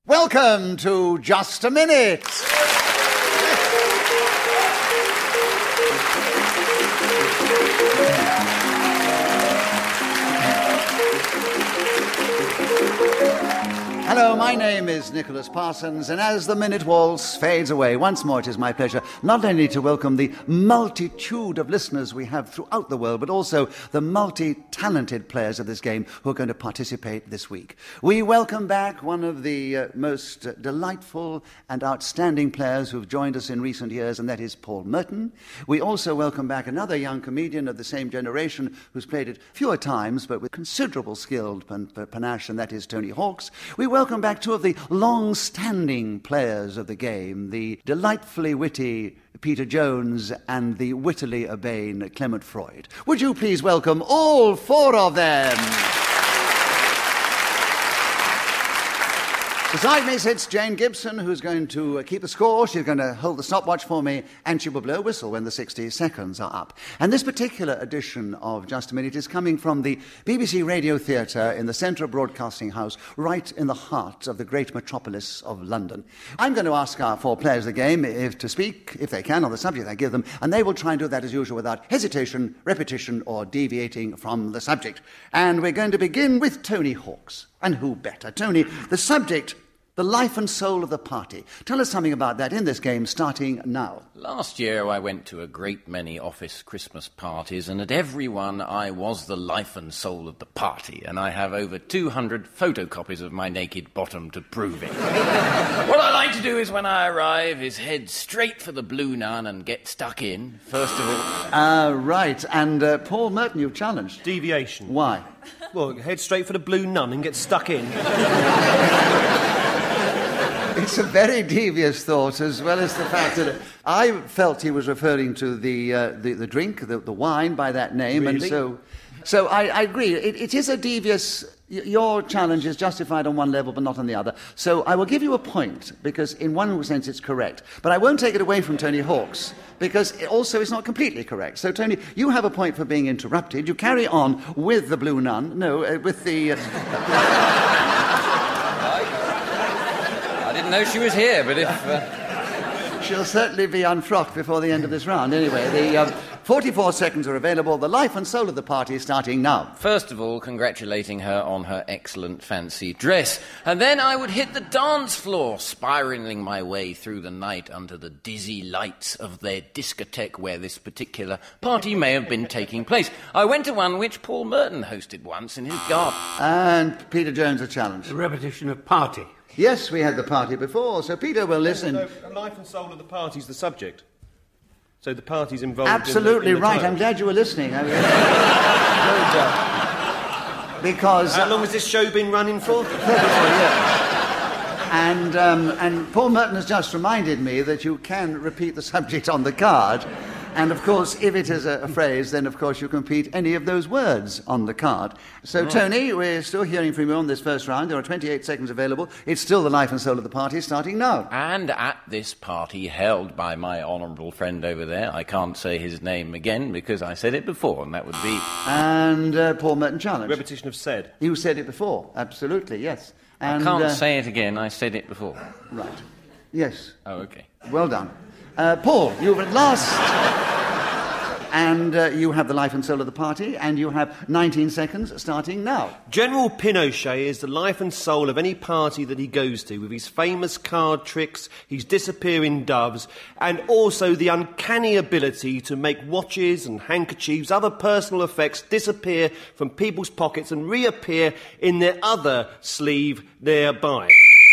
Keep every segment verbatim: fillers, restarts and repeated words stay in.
Welcome to Just a Minute. Hello, my name is Nicholas Parsons, and as the minute waltz fades away, once more it is my pleasure not only to welcome the multitude of listeners we have throughout the world, but also the multi-talented players of this game who are going to participate this week. We welcome back one of the uh, most uh, delightful and outstanding players who've joined us in recent years, and that is Paul Merton. We also welcome back another young comedian of the same generation who's played it fewer times, but with considerable skill and panache, and that is Tony Hawks. We welcome back two of the long-standing players of the game, the delightfully witty Peter Jones and the wittily urbane Clement Freud. Would you please welcome all four of them? Beside me sits Jane Gibson, who's going to uh, keep the score. She's going to hold the stopwatch for me, and she will blow a whistle when the sixty seconds are up. And this particular edition of Just a Minute is coming from the B B C Radio Theatre in the Central Broadcasting House, right in the heart of the great metropolis of London. I'm going to ask our four players of the game if to speak, if they can, on the subject I give them, and they will try and do that as usual without hesitation, repetition, or deviating from the subject. And we're going to begin with Tony Hawks. And who better? Tony, the subject, the life and soul of the party. Tell us something about that in this game, starting now. Last year I went to a great many office Christmas parties, and at every one I was the life and soul of the party, and I have over two hundred photocopies of my naked bottom to prove it. What I like to do is when I arrive is head straight for the Blue Nun and get stuck in, first of all. Uh, right, and uh, Paul Merton, you've challenged. Deviation. Why? Well, head straight for the Blue Nun and get stuck in. It's a very devious thought, as well as the fact that I felt he was referring to the uh, the, the drink, the, the wine, by that name, really? and so, so I, I agree. It, it is a devious. Your challenge is justified on one level, but not on the other. So I will give you a point because, in one sense, it's correct. But I won't take it away from Tony Hawks because it also it's not completely correct. So, Tony, you have a point for being interrupted. You carry on with the Blue Nun. No, uh, with the. Uh, I didn't know she was here, but if... Uh... She'll certainly be unfrocked before the end of this round. Anyway, the um, forty-four seconds are available. The life and soul of the party is starting now. First of all, congratulating her on her excellent fancy dress. And then I would hit the dance floor, spiralling my way through the night under the dizzy lights of their discotheque where this particular party may have been taking place. I went to one which Paul Merton hosted once in his garden. And Peter Jones a challenge. A repetition of party. Yes, we had the party before, so Peter will listen. No, no, life and soul of the party is the subject. So the party's involved. Absolutely in the, in the right. title. I'm glad you were listening. I mean, because how long has this show been running for? thirty-four years. And um, and Paul Merton has just reminded me that you can repeat the subject on the card. And, of course, if it is a, a phrase, then, of course, you can repeat any of those words on the card. So, right. Tony, we're still hearing from you on this first round. There are twenty-eight seconds available. It's still the life and soul of the party, starting now. And at this party held by my honourable friend over there, I can't say his name again because I said it before, and that would be... And uh, Paul Merton challenge. Repetition of said. You said it before, absolutely, yes. And, I can't uh, say it again, I said it before. Right. Yes. Oh, OK. Well done. Uh, Paul, you've at last... And uh, you have the life and soul of the party, and you have nineteen seconds starting now. General Pinochet is the life and soul of any party that he goes to, with his famous card tricks, his disappearing doves, and also the uncanny ability to make watches and handkerchiefs, other personal effects, disappear from people's pockets and reappear in their other sleeve thereby.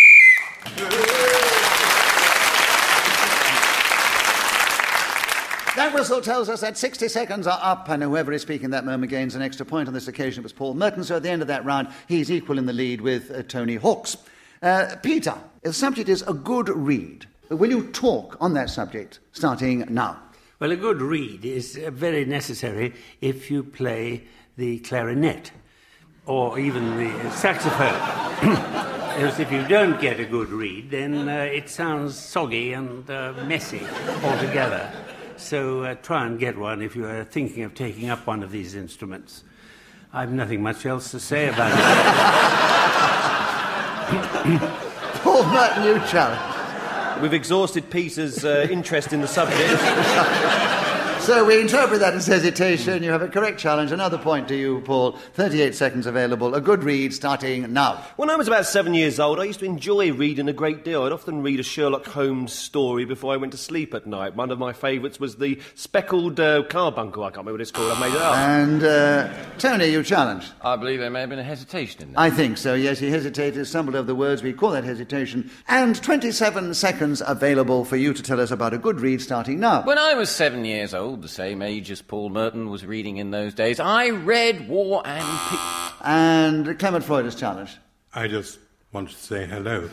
That whistle tells us that sixty seconds are up, and whoever is speaking that moment gains an extra point. On this occasion, it was Paul Merton, so at the end of that round, he's equal in the lead with uh, Tony Hawks. Uh, Peter, the subject is a good read. Will you talk on that subject, starting now? Well, a good read is uh, very necessary if you play the clarinet or even the saxophone. Because if you don't get a good read, then uh, it sounds soggy and uh, messy altogether. So uh, try and get one if you are thinking of taking up one of these instruments. I've nothing much else to say about it. Paul Merton, you challenge. We've exhausted Peter's uh, interest in the subject. So we interpret that as hesitation. You have a correct challenge. Another point to you, Paul. thirty-eight seconds available. A good read starting now. When I was about seven years old, I used to enjoy reading a great deal. I'd often read a Sherlock Holmes story before I went to sleep at night. One of my favourites was the Speckled uh, Carbuncle. I can't remember what it's called. I made it up. And, uh, Tony, you challenge. I believe there may have been a hesitation in that. I think so, yes. He hesitated, stumbled over the words. We call that hesitation. And twenty-seven seconds available for you to tell us about a good read starting now. When I was seven years old, the same age as Paul Merton was reading in those days, I read War and Peace. And Clement Freud is challenged. I just want to say hello.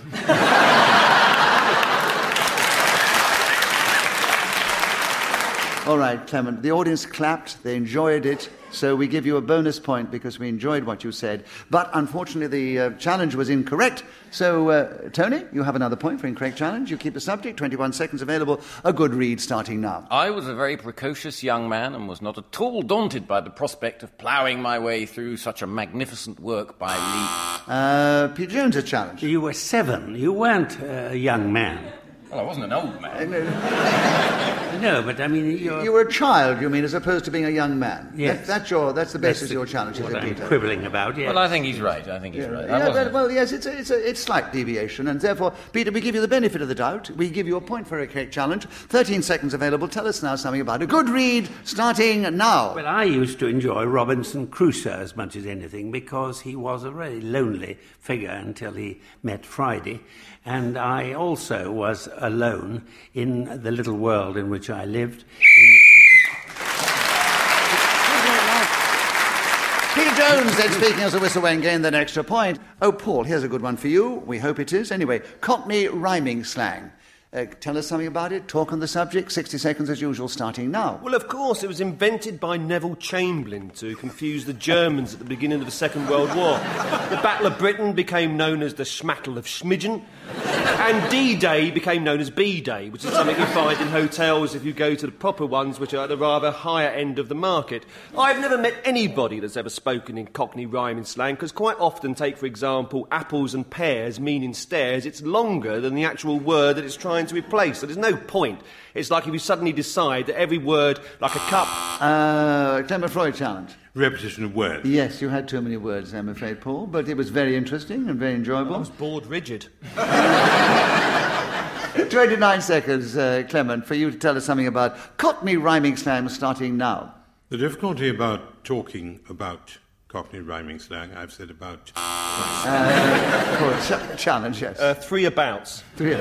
All right, Clement. The audience clapped. They enjoyed it. So we give you a bonus point because we enjoyed what you said. But unfortunately, the uh, challenge was incorrect. So, uh, Tony, you have another point for incorrect challenge. You keep the subject. twenty-one seconds available. A good read starting now. I was a very precocious young man and was not at all daunted by the prospect of ploughing my way through such a magnificent work by Lee. Uh, Peter Jones is challenged. You were seven. You weren't a young man. Well, I wasn't an old man. No, but I mean, you're... You were a child, you mean, as opposed to being a young man. Yes. That, that's your. That's the basis That's of your challenge, is what it, I'm Peter? quibbling about, yes. Well, I think he's right. I think he's Yeah, right. I yeah, wasn't. but, well, yes, it's a, it's a it's slight deviation, and therefore, Peter, we give you the benefit of the doubt. We give you a point for a correct challenge. Thirteen seconds available. Tell us now something about a good read, starting now. Well, I used to enjoy Robinson Crusoe as much as anything because he was a very lonely figure until he met Friday. And I also was alone in the little world in which I lived. Peter Jones, then, speaking as a whistle when gained an extra point. Oh, Paul, here's a good one for you. We hope it is. Anyway, Cockney rhyming slang. Uh, tell us something about it. Talk on the subject. sixty seconds as usual, starting now. Well, of course, it was invented by Neville Chamberlain to confuse the Germans at the beginning of the Second World War. The Battle of Britain became known as the Schmattel of Schmidgen, and D-Day became known as B-Day, which is something you find in hotels if you go to the proper ones, which are at the rather higher end of the market. I've never met anybody that's ever spoken in Cockney rhyming slang, because quite often, take for example, apples and pears meaning stairs, it's longer than the actual word that it's trying to replace, so there's no point. It's like if you suddenly decide that every word, like a cup... Uh, Clement Freud challenge. Repetition of words. Yes, you had too many words, I'm afraid, Paul, but it was very interesting and very enjoyable. I was bored rigid. twenty-nine seconds, uh, Clement, for you to tell us something about Cockney rhyming slang starting now. The difficulty about talking about Cockney rhyming slang, I've said about... Uh, Paul, ch- challenge, yes. Uh, three abouts. Three.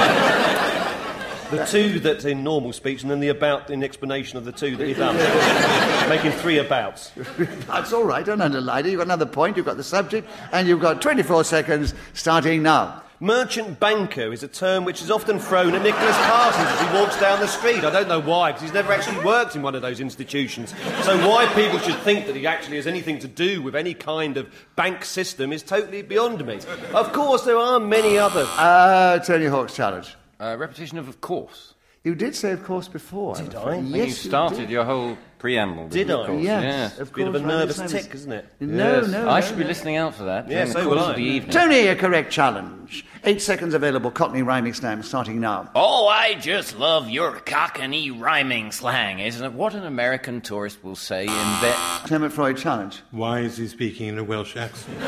The two that's in normal speech, and then the about in explanation of the two that you've done. Making three abouts. That's all right, don't underline it. You've got another point, you've got the subject, and you've got twenty-four seconds starting now. Merchant banker is a term which is often thrown at Nicholas Parsons as he walks down the street. I don't know why, because he's never actually worked in one of those institutions. So why people should think that he actually has anything to do with any kind of bank system is totally beyond me. Of course, there are many others. Uh, Tony Hawk's challenge. Uh, repetition of of course. You did say of course before. Did I'm I? afraid. When When Yes, you started did. your whole preamble. Did you, I? Of course? Yes, Yes. of Bit of course, a right, nervous yes, tick, isn't it? No, Yes. no, I no, should no. be listening out for that Yeah, during so the will course I. of the evening. Tony, a correct challenge. Eight seconds available. Cockney rhyming slang starting now. Oh, I just love your Cockney rhyming slang, isn't it? What an American tourist will say in bed. Clement Freud challenge. Why is he speaking in a Welsh accent?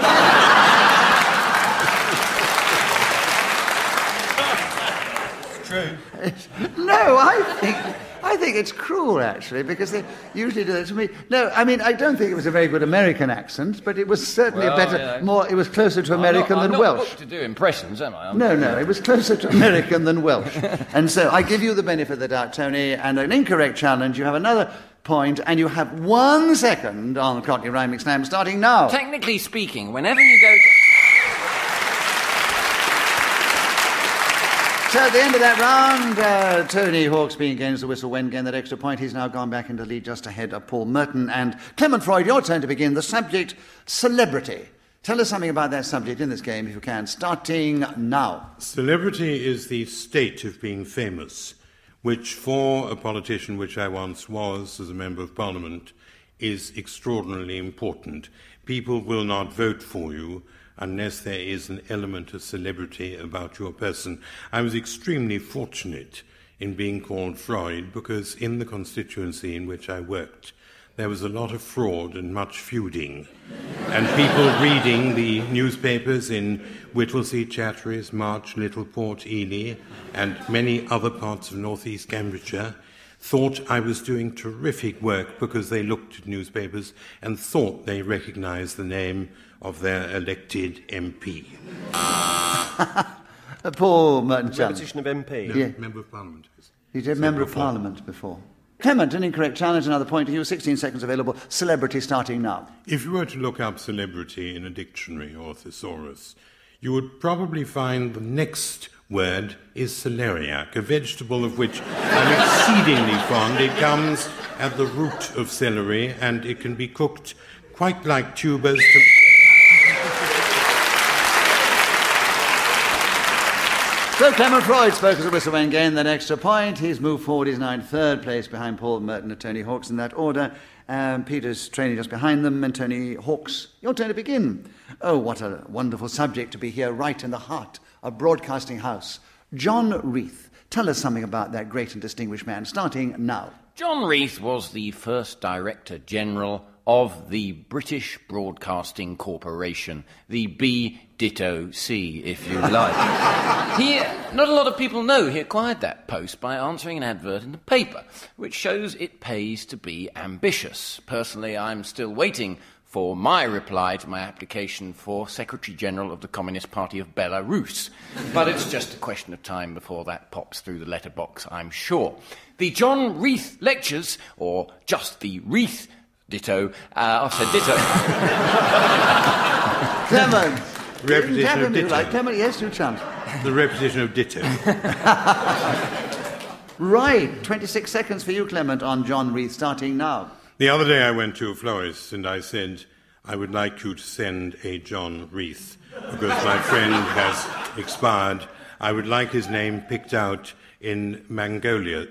True. No, I think I think it's cruel actually because they usually do that to me. No, I mean I don't think it was a very good American accent, but it was certainly Well, a better, yeah. more. It was closer to American I'm than not, I'm Welsh. not booked to do impressions, am I? I'm No, no, it was closer to American than Welsh. And so I give you the benefit of the doubt, Tony, and an incorrect challenge. You have another point, and you have one second on Cockney rhyming slang starting now. Technically speaking, whenever you go to... So at the end of that round, uh, Tony Hawk's being against the whistle when gained that extra point. He's now gone back into lead just ahead of Paul Merton. And Clement Freud, your turn to begin. The subject, celebrity. Tell us something about that subject in this game, if you can, starting now. Celebrity is the state of being famous, which for a politician, which I once was as a Member of Parliament, is extraordinarily important. People will not vote for you unless there is an element of celebrity about your person. I was extremely fortunate in being called Freud because in the constituency in which I worked, there was a lot of fraud and much feuding, and people reading the newspapers in Whittlesea, Chatteris, March, Littleport, Ely, and many other parts of northeast Cambridgeshire thought I was doing terrific work because they looked at newspapers and thought they recognised the name of their elected M P. Paul Merton-Chalmers. Repetition of M P. No, Yeah. Member of Parliament. You did Member of Parliament before. Clement, an incorrect challenge, another point to you. sixteen seconds available. Celebrity starting now. If you were to look up celebrity in a dictionary or thesaurus, you would probably find the next word is celeriac, a vegetable of which I'm exceedingly fond. It comes at the root of celery, and it can be cooked quite like tubers. To... So Clement Freud spoke as a whistle when gained that extra point. He's moved forward. He's now in third place behind Paul Merton and Tony Hawks in that order. Um, Peter's training just behind them, and Tony Hawks, your turn to begin. Oh, what a wonderful subject to be here right in the heart of Broadcasting House. John Reith, tell us something about that great and distinguished man, starting now. John Reith was the first Director General of the British Broadcasting Corporation, the B ditto C, if you like. he, not a lot of people know he acquired that post by answering an advert in the paper, which shows it pays to be ambitious. Personally, I'm still waiting for my reply to my application for Secretary-General of the Communist Party of Belarus. But it's just a question of time before that pops through the letterbox, I'm sure. The John Reith Lectures, or just the Reith ditto, uh, I said ditto. Clement. Repetition of ditto. Like Clement, yes, you chant. The repetition of ditto. Right, twenty-six seconds for you, Clement, on John Reith, starting now. The other day I went to a florist and I said, I would like you to send a John Reith because my friend has expired. I would like his name picked out in Mongolia.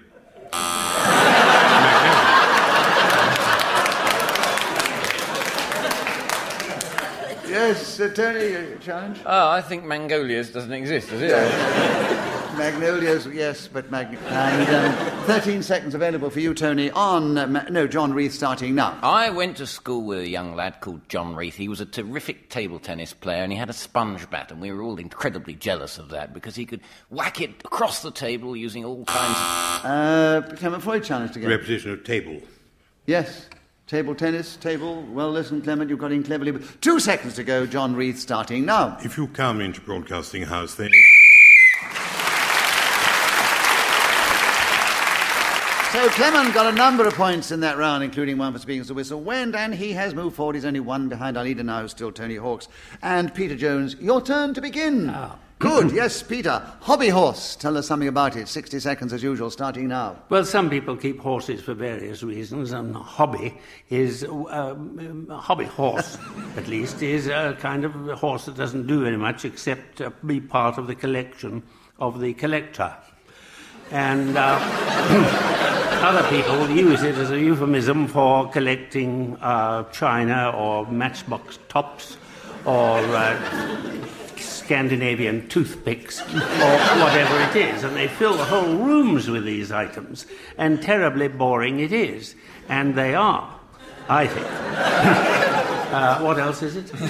Yes, uh, Tony, your challenge? Oh, I think Mangolia's doesn't exist, does it? Magnolias, yes, but Mag- and um, thirteen seconds available for you, Tony, on, uh, Ma- no, John Reith starting now. I went to school with a young lad called John Reith. He was a terrific table tennis player and he had a sponge bat, and we were all incredibly jealous of that because he could whack it across the table using all kinds of... Uh, Clement Freud challenged again. Repetition of table. Yes, table tennis, table, well listened, Clement, you've got in cleverly. But two seconds to go, John Reith starting now. If you come into Broadcasting House, then... So Clement got a number of points in that round, including one for speaking as the whistle went, and he has moved forward. He's only one behind our leader now, still Tony Hawks. And Peter Jones, your turn to begin. Oh. Good, yes, Peter. Hobby horse, tell us something about it. sixty seconds as usual, starting now. Well, some people keep horses for various reasons, and hobby is, um, a hobby horse, at least, is a kind of a horse that doesn't do very much except uh, be part of the collection of the collector. And uh, other people use it as a euphemism for collecting uh, china or matchbox tops or uh, Scandinavian toothpicks or whatever it is. And they fill the whole rooms with these items. And terribly boring it is. And they are, I think. uh, what else is it?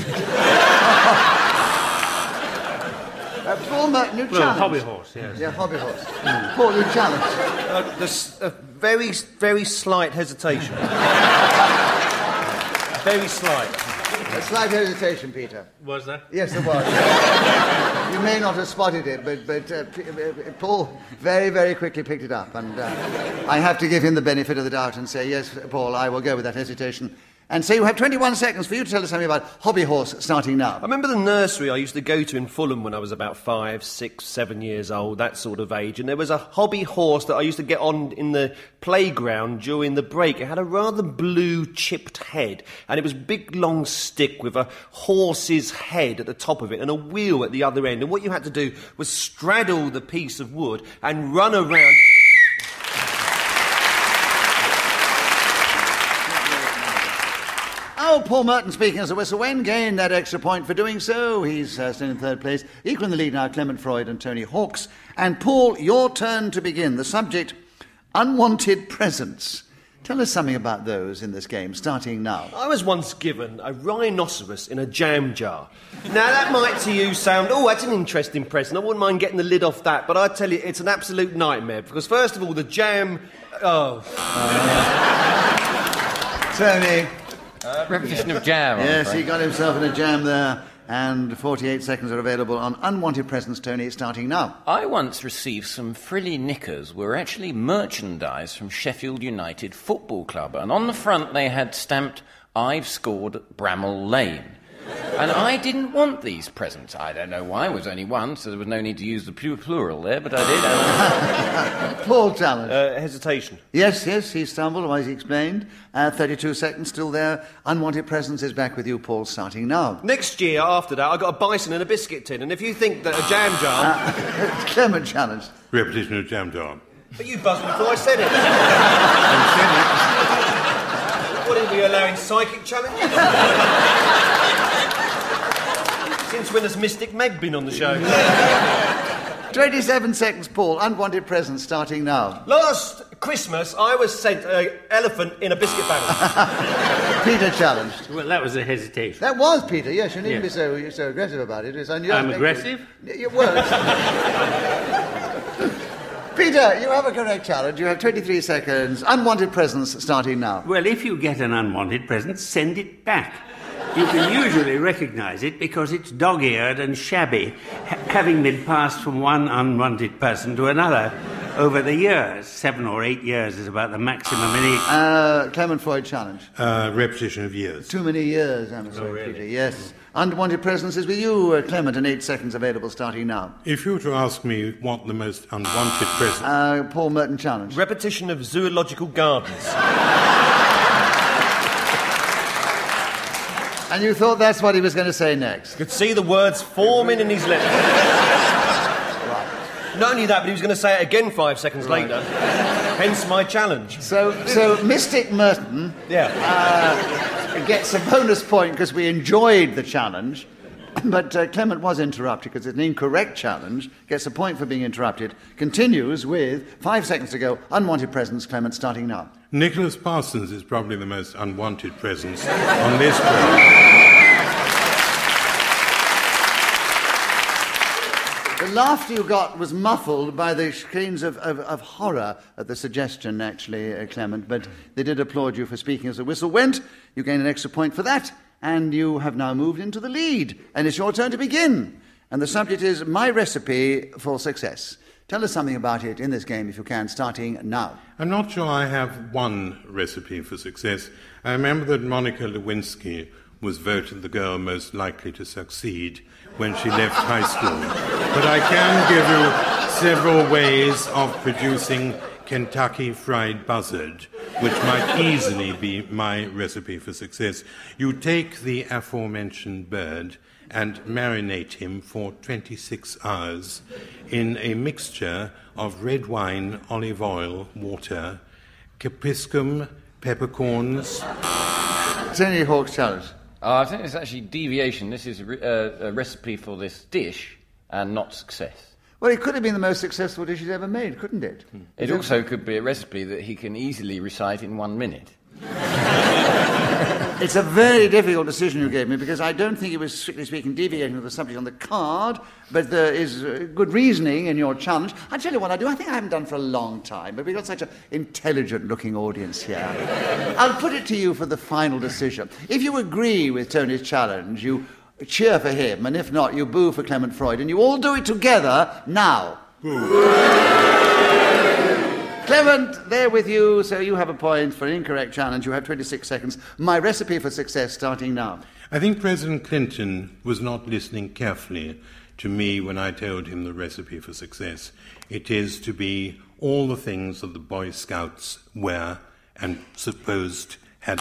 Uh, Paul Merton, you Well, challenge. hobby horse, yes. Yeah, hobby horse. Mm. Paul, you challenge. Uh, there's a very, very slight hesitation. Very slight. A slight hesitation, Peter. Was there? Yes, it was. You may not have spotted it, but, but uh, P- uh, Paul very, very quickly picked it up. And uh, I have to give him the benefit of the doubt and say, yes, Paul, I will go with that hesitation. And so you have twenty-one seconds for you to tell us something about hobby horse starting now. I remember the nursery I used to go to in Fulham when I was about five, six, seven years old, that sort of age. And there was a hobby horse that I used to get on in the playground during the break. It had a rather blue chipped head, and it was a big long stick with a horse's head at the top of it and a wheel at the other end. And what you had to do was straddle the piece of wood and run around... Oh, go. Paul Merton speaking as a whistle. When gained that extra point for doing so. He's uh, still in third place. Equal in the lead now, Clement Freud and Tony Hawks. And Paul, your turn to begin. The subject, unwanted presents. Tell us something about those in this game, starting now. I was once given a rhinoceros in a jam jar. Now, that might to you sound, oh, that's an interesting present. I wouldn't mind getting the lid off that, but I tell you, it's an absolute nightmare, because first of all, the jam... Oh. Uh, Tony. Uh, repetition of jam. Yes, he got himself in a jam there. And forty-eight seconds are available on unwanted presents, Tony, starting now. I once received some frilly knickers were actually merchandise from Sheffield United Football Club, and on the front they had stamped, "I've scored at Bramall Lane." And I didn't want these presents. I don't know why. It was only one, so there was no need to use the plural there, but I did. Paul challenge. Uh, hesitation. Yes, yes, he stumbled, otherwise he explained. Uh, thirty-two seconds still there. Unwanted presents is back with you, Paul, starting now. Next year, after that, I got a bison and a biscuit tin, and if you think that a jam jar... Uh, Clement challenge. Repetition of jam jar. But you buzzed before I said it. What, are we allowing psychic challenges? Since when has Mystic Meg been on the show? twenty-seven seconds, Paul. Unwanted presents starting now. Last Christmas, I was sent an elephant in a biscuit bag. Peter challenged. Well, that was a hesitation. That was Peter, yes. You needn't Yes. be so, you're so aggressive about it. It's unusual. I'm aggressive? You weren't. Peter, you have a correct challenge. You have twenty-three seconds. Unwanted presents starting now. Well, if you get an unwanted present, send it back. You can usually recognise it because it's dog-eared and shabby, ha- having been passed from one unwanted person to another over the years. Seven or eight years is about the maximum in each. Uh, Clement Freud challenge. Uh, repetition of years. Too many years, I'm sorry, Oh, really? Peter. Yes. Unwanted presents is with you, uh, Clement, and eight seconds available starting now. If you were to ask me what the most unwanted present... Uh, Paul Merton challenge. Repetition of zoological gardens. And you thought that's what he was going to say next. Could see the words forming in his lips. Not only that, but he was going to say it again five seconds Right. later. Hence my challenge. So, so Mystic Merton Yeah. uh, gets a bonus point because we enjoyed the challenge, but uh, Clement was interrupted because it's an incorrect challenge, gets a point for being interrupted, continues with five seconds to go. Unwanted presents, Clement, starting now. Nicholas Parsons is probably the most unwanted presence on this program. The laughter you got was muffled by the screams of, of, of horror at the suggestion, actually, uh, Clement, but they did applaud you for speaking as the whistle went. You gain an extra point for that, and you have now moved into the lead, and it's your turn to begin. And the subject is My Recipe for Success. Tell us something about it in this game, if you can, starting now. I'm not sure I have one recipe for success. I remember that Monica Lewinsky was voted the girl most likely to succeed when she left high school. But I can give you several ways of producing Kentucky Fried Buzzard, which might easily be my recipe for success. You take the aforementioned bird and marinate him for twenty-six hours in a mixture of red wine, olive oil, water, capsicum, peppercorns. Tony Hawk's challenge. Oh, I think it's actually deviation. This is a, re- uh, a recipe for this dish and not success. Well, it could have been the most successful dish he's ever made, couldn't it? It also could be a recipe that he can easily recite in one minute. It's a very difficult decision you gave me because I don't think it was, strictly speaking, deviating from the subject on the card, but there is uh, good reasoning in your challenge. I'll tell you what I do. I think I haven't done for a long time, but we've got such an intelligent-looking audience here. I'll put it to you for the final decision. If you agree with Tony's challenge, you cheer for him, and if not, you boo for Clement Freud, and you all do it together now. Clement, they're with you, so you have a point for an incorrect challenge. You have twenty-six seconds. My recipe for success starting now. I think President Clinton was not listening carefully to me when I told him the recipe for success. It is to be all the things that the Boy Scouts were and supposed had to...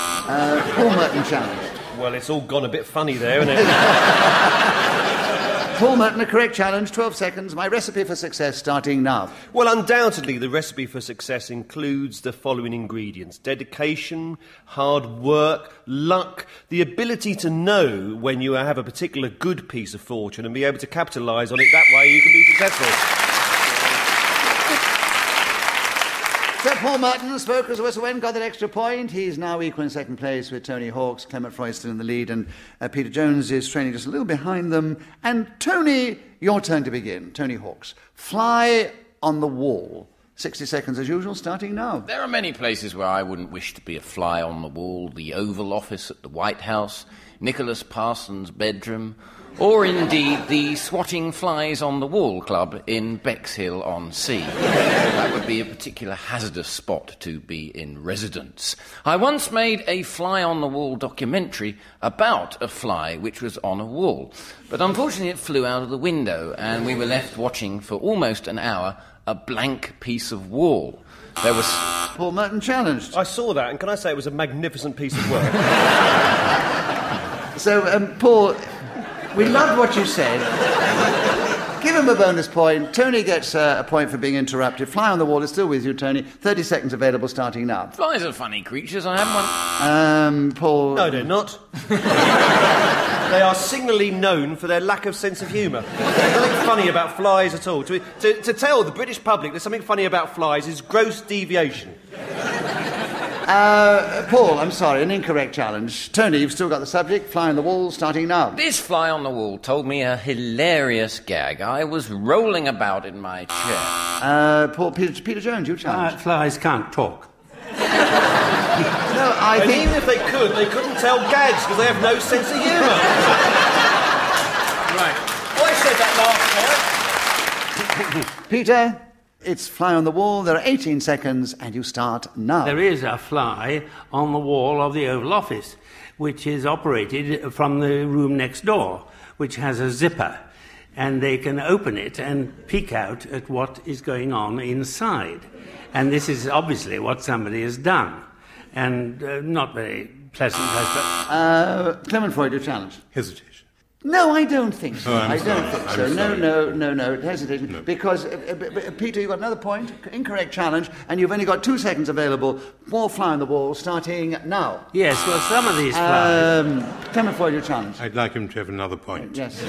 Uh, Paul Merton challenge. Well, it's all gone a bit funny there, isn't it? Paul Merton, a correct challenge, twelve seconds. My recipe for success starting now. Well, undoubtedly, the recipe for success includes the following ingredients: dedication, hard work, luck, the ability to know when you have a particular good piece of fortune and be able to capitalise on it. That way you can be successful. So Paul Merton spoke as a whistle went, got that extra point. He's now equal in second place with Tony Hawks. Clement Freud still in the lead, and uh, Peter Jones is training just a little behind them. And Tony, your turn to begin. Tony Hawks, fly on the wall. sixty seconds as usual, starting now. There are many places where I wouldn't wish to be a fly on the wall. The Oval Office at the White House, Nicholas Parsons' bedroom, or indeed the Swatting Flies on the Wall Club in Bexhill-on-Sea. That would be a particular hazardous spot to be in residence. I once made a fly-on-the-wall documentary about a fly which was on a wall, but unfortunately it flew out of the window and we were left watching for almost an hour a blank piece of wall. There was... Paul Merton challenged. I saw that, and can I say it was a magnificent piece of work? So, um, Paul... We loved what you said. Give him a bonus point. Tony gets uh, a point for being interrupted. Fly on the wall is still with you, Tony. thirty seconds available starting now. Flies are funny creatures. I have one. Um, Paul... No, they're not. They are signally known for their lack of sense of humour. There's nothing funny about flies at all. To, to, to tell the British public there's something funny about flies is gross deviation. Uh, Paul, I'm sorry, an incorrect challenge. Tony, you've still got the subject. Fly on the wall, starting now. This fly on the wall told me a hilarious gag. I was rolling about in my chair. Uh, Paul, Peter, Peter Jones, you Uh, challenge. flies can't talk. No, I And think... even if they could, they couldn't tell gags because they have no sense of humour. Right. I said that last time. Peter, it's fly on the wall. There are eighteen seconds, and you start now. There is a fly on the wall of the Oval Office, which is operated from the room next door, which has a zipper. And they can open it and peek out at what is going on inside. And this is obviously what somebody has done. And uh, not very pleasant, I suppose. Uh, Clement Freud, your challenge. Hesitation. No, I don't think so. Oh, I'm I don't sorry. think I'm so. No, sorry. no, no, no. Hesitation. No. Because, uh, uh, b- b- Peter, you've got another point. Incorrect challenge, and you've only got two seconds available. More fly on the wall, starting now. Yes, well, some of these flies... Um, Clement Freud, your challenge. I'd like him to have another point. Yes.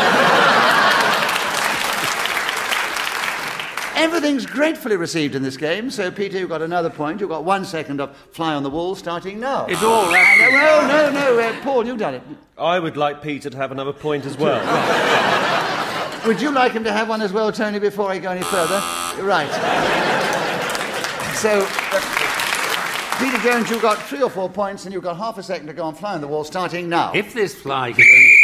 Everything's gratefully received in this game, so Peter, you've got another point. You've got one second of fly on the wall, starting now. It's all No, right. no, no, no. Uh, Paul, you've done it. I would like Peter to have another point as well. Would you like him to have one as well, Tony, before I go any further? Right. So, Peter Jones, you've got three or four points, and you've got half a second to go on fly on the wall, starting now. If this fly could only...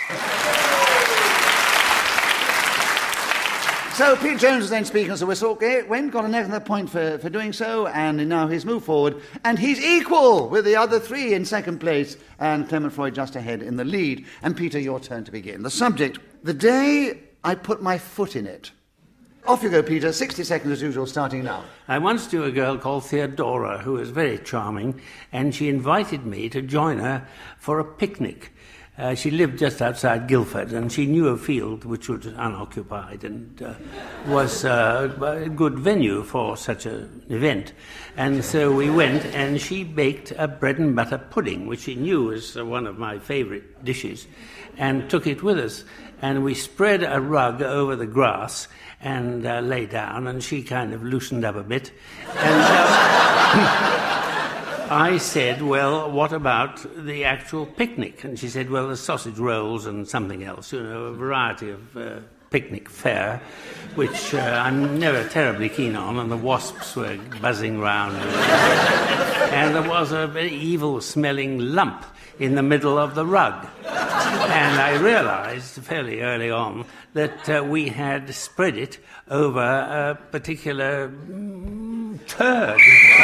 So Peter Jones is then speaking as a whistle. Okay, Wen got another point for, for doing so, and now he's moved forward, and he's equal with the other three in second place, and Clement Freud just ahead in the lead. And Peter, your turn to begin. The subject, the day I put my foot in it. Off you go, Peter. sixty seconds as usual, starting now. I once knew a girl called Theodora who was very charming, and she invited me to join her for a picnic. Uh, she lived just outside Guildford, and she knew a field which was unoccupied and uh, was uh, a good venue for such an event. And so we went, and she baked a bread and butter pudding, which she knew was uh, one of my favourite dishes, and took it with us. And we spread a rug over the grass and uh, lay down, and she kind of loosened up a bit. And uh, I said, well, what about the actual picnic? And she said, well, there's sausage rolls and something else, you know, a variety of uh, picnic fare, which uh, I'm never terribly keen on, and the wasps were buzzing round. And there was a very evil-smelling lump in the middle of the rug. And I realised fairly early on that uh, we had spread it over a particular mm, turd.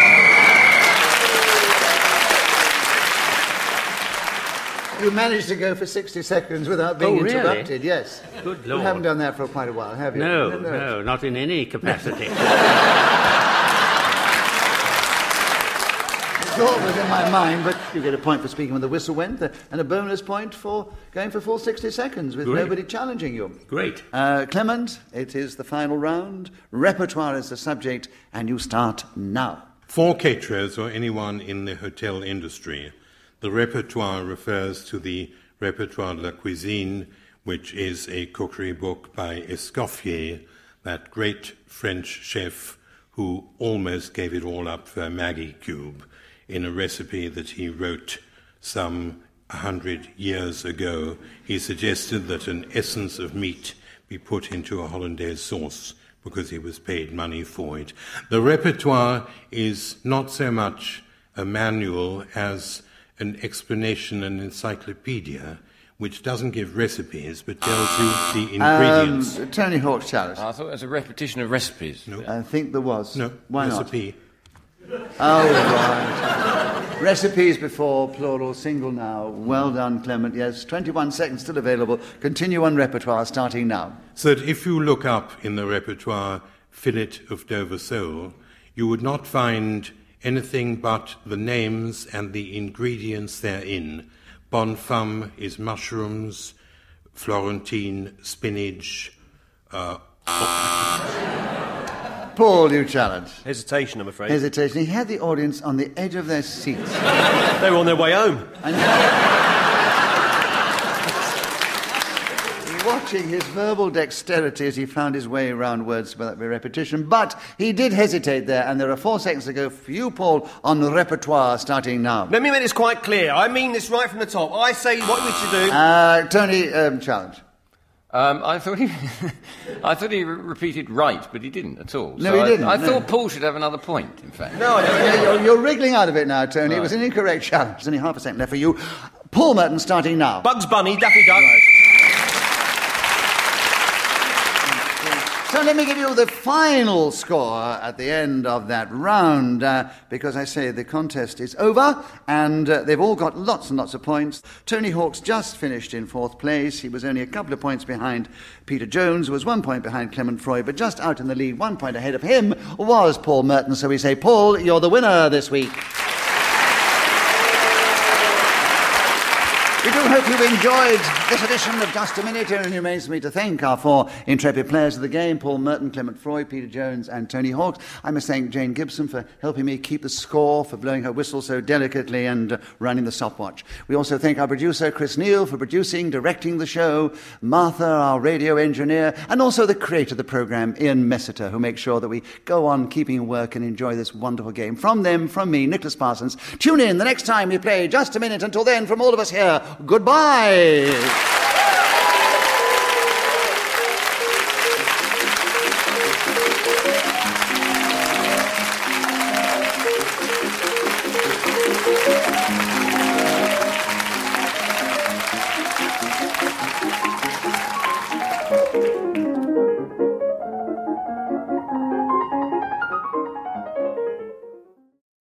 You managed to go for sixty seconds without being Oh, really? interrupted, yes. Good You Lord. haven't done that for quite a while, have you? No, no, not in any capacity. thought was in my mind, but you get a point for speaking when the whistle went, uh, and a bonus point for going for full sixty seconds with Great. nobody challenging you. Great. Uh, Clement, it is the final round. Repertoire is the subject, and you start now. For caterers or anyone in the hotel industry, the repertoire refers to the Repertoire de la Cuisine, which is a cookery book by Escoffier, that great French chef who almost gave it all up for a Maggie cube in a recipe that he wrote some a hundred years ago. He suggested that an essence of meat be put into a hollandaise sauce because he was paid money for it. The repertoire is not so much a manual as an explanation, an encyclopedia, which doesn't give recipes but tells you the ingredients. Um, Tony Hawk's challenge. I thought it was a repetition of recipes. No. I think there was. No, Why recipe. not? Oh, right. Recipes before, plural, single now. Well done, Clement. Yes, twenty-one seconds still available. Continue on repertoire, starting now. So that if you look up in the repertoire fillet of Dover sole, you would not find anything but the names and the ingredients therein. Bonne femme is mushrooms, Florentine spinach. Uh, Paul, you challenge. Hesitation, I'm afraid. Hesitation. He had the audience on the edge of their seats. They were on their way home. Watching his verbal dexterity as he found his way around words without repetition, but he did hesitate there, and there are four seconds to go for you, Paul, on the repertoire, starting now. Let me make this quite clear. I mean this right from the top. I say what we should do. Uh, Tony, um, challenge. Um, I thought he, I thought he re- repeated right, but he didn't at all. No, So he I, didn't, I no. thought Paul should have another point. In fact, No, I don't. Yeah, You're, you're wriggling out of it now, Tony. It was Right. an incorrect challenge. There's only half a second left for you. Paul Merton, starting now. Bugs Bunny, Daffy Duck. So let me give you the final score at the end of that round, uh, because I say the contest is over, and uh, they've all got lots and lots of points. Tony Hawk's just finished in fourth place. He was only a couple of points behind Peter Jones, who was one point behind Clement Freud, but just out in the lead, one point ahead of him, was Paul Merton. So we say, Paul, you're the winner this week. We do hope you've enjoyed this edition of Just a Minute, and it remains for me to thank our four intrepid players of the game, Paul Merton, Clement Freud, Peter Jones and Tony Hawks. I must thank Jane Gibson for helping me keep the score, for blowing her whistle so delicately and uh, running the stopwatch. We also thank our producer, Chris Neal, for producing, directing the show, Martha, our radio engineer, and also the creator of the programme, Ian Messiter, who makes sure that we go on keeping work and enjoy this wonderful game. From them, from me, Nicholas Parsons, tune in the next time we play Just a Minute. Until then, from all of us here, goodbye.